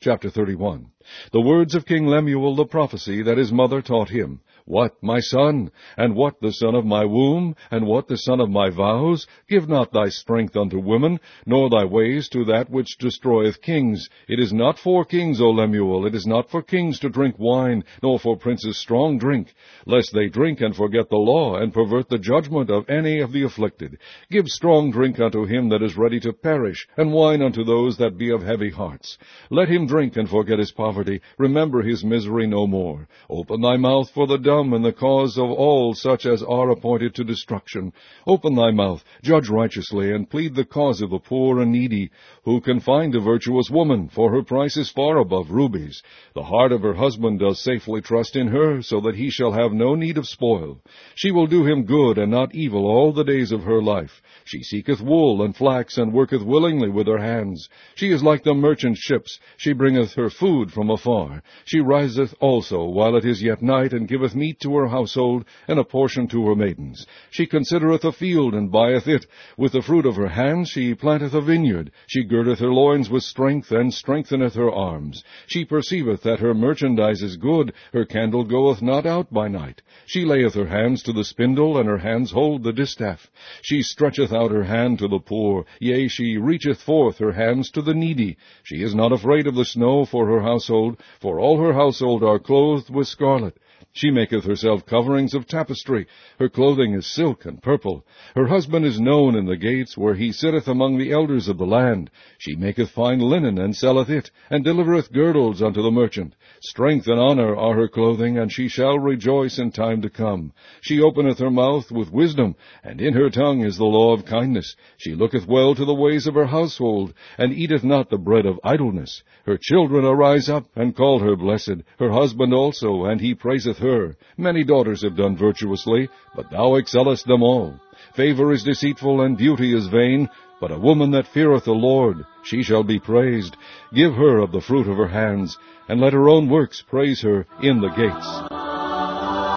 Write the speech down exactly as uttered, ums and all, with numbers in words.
Chapter thirty-one. The words of King Lemuel the prophecy that his mother taught him. What, my son? And what the son of my womb? And what the son of my vows? Give not thy strength unto women, nor thy ways to that which destroyeth kings. It is not for kings, O Lemuel, it is not for kings to drink wine, nor for princes strong drink, lest they drink and forget the law, and pervert the judgment of any of the afflicted. Give strong drink unto him that is ready to perish, and wine unto those that be of heavy hearts. Let him drink and forget his poverty, remember his misery no more. Open thy mouth for the dumb, and the cause of all such as are appointed to destruction. Open thy mouth, judge righteously, and plead the cause of the poor and needy. Who can find a virtuous woman? For her price is far above rubies. The heart of her husband does safely trust in her, so that he shall have no need of spoil. She will do him good and not evil all the days of her life. She seeketh wool and flax, and worketh willingly with her hands. She is like the merchant ships. She bringeth her food from afar. She riseth also while it is yet night, and giveth meat to her household, and a portion to her maidens. She considereth a field, and buyeth it. With the fruit of her hands she planteth a vineyard. She girdeth her loins with strength, and strengtheneth her arms. She perceiveth that her merchandise is good. Her candle goeth not out by night. She layeth her hands to the spindle, and her hands hold the distaff. She stretcheth out her hand to the poor, yea, she reacheth forth her hands to the needy. She is not afraid of the snow for her household, for all her household are clothed with scarlet. She maketh herself coverings of tapestry. Her clothing is silk and purple. Her husband is known in the gates, where he sitteth among the elders of the land. She maketh fine linen, and selleth it, and delivereth girdles unto the merchant. Strength and honor are her clothing, and she shall rejoice in time to come. She openeth her mouth with wisdom, and in her tongue is the law of kindness. She looketh well to the ways of her household, and eateth not the bread of idleness. Her children arise up, and call her blessed, her husband also, and he praiseth her. Many daughters have done virtuously, but thou excellest them all. Favor is deceitful, and beauty is vain, but a woman that feareth the Lord, she shall be praised. Give her of the fruit of her hands, and let her own works praise her in the gates.